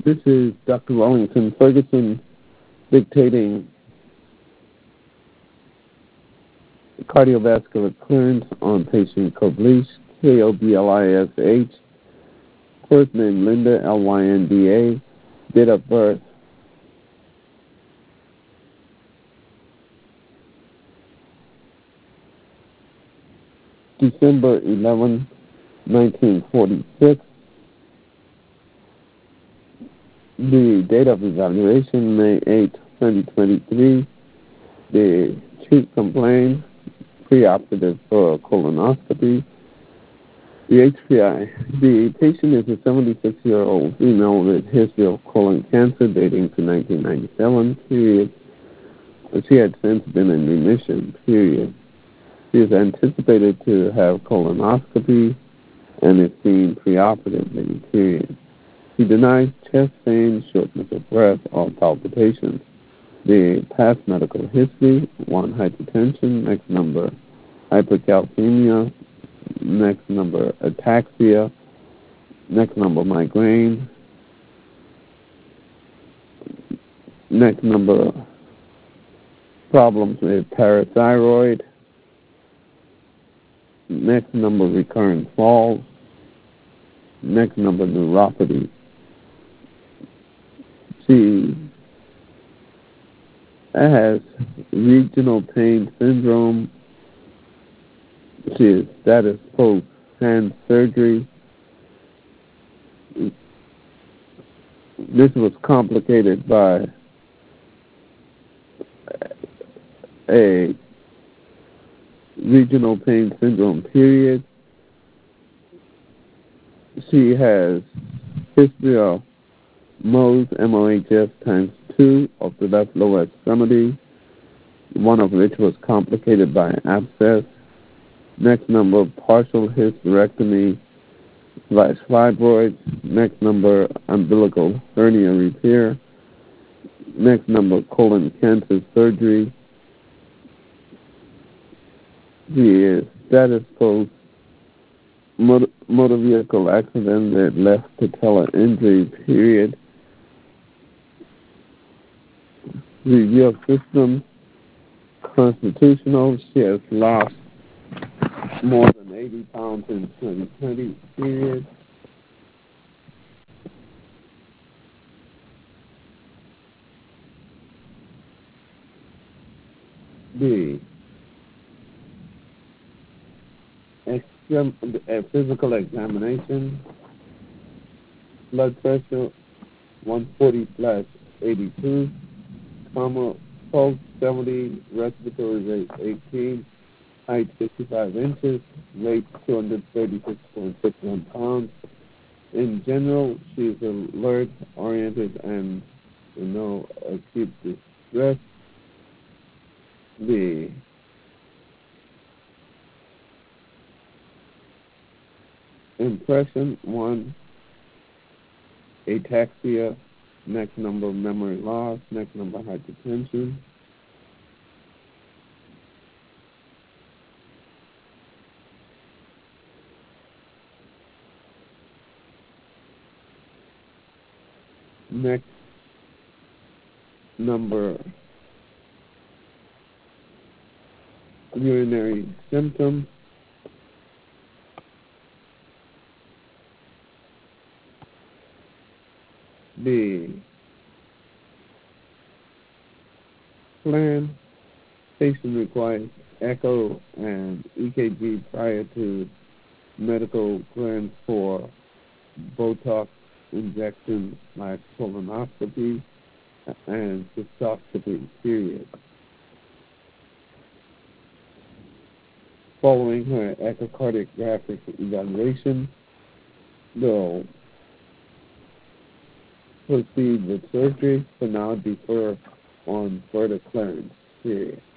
This is Dr. Wellington Ferguson dictating cardiovascular clearance on patient Koblish, Koblish, first name Linda, Lynda, date of birth December 11, 1946. The date of evaluation, May 8, 2023. The chief complaint, preoperative for colonoscopy. The HPI. The patient is a 76-year-old female with history of colon cancer dating to 1997, period. She had since been in remission, period. She is anticipated to have colonoscopy and is seen preoperatively, period. She denies chest pain, shortness of breath, or palpitations. The past medical history, 1, hypertension, next number, hypercalcemia, next number, ataxia, next number, migraine, next number, problems with parathyroid, next number, recurrent falls, next number, neuropathy. She has regional pain syndrome. She is status post hand surgery. This was complicated by a regional pain syndrome, period. She has history of MOHS, MOHS times 2 of the left lower extremity, one of which was complicated by an abscess. Next number, partial hysterectomy / fibroids. Next number, umbilical hernia repair. Next number, colon cancer surgery. She is status post motor vehicle accident that left patellar injury, period. Review of system, constitutional. She has lost more than 80 pounds in 2020, period. B. A physical examination, blood pressure 140/82, pulse 70, respiratory rate 18, height 55 inches, weight 236.61 pounds. In general, she is alert, oriented, and no acute distress. The impression, 1, ataxia, next number, memory loss, next number, hypertension. Next number, urinary symptoms. The plan, patient requires echo and EKG prior to medical clearance for Botox injection / colonoscopy and cystoscopy, period. Following her echocardiographic evaluation, they'll proceed with surgery, but now defer on further clearance, period.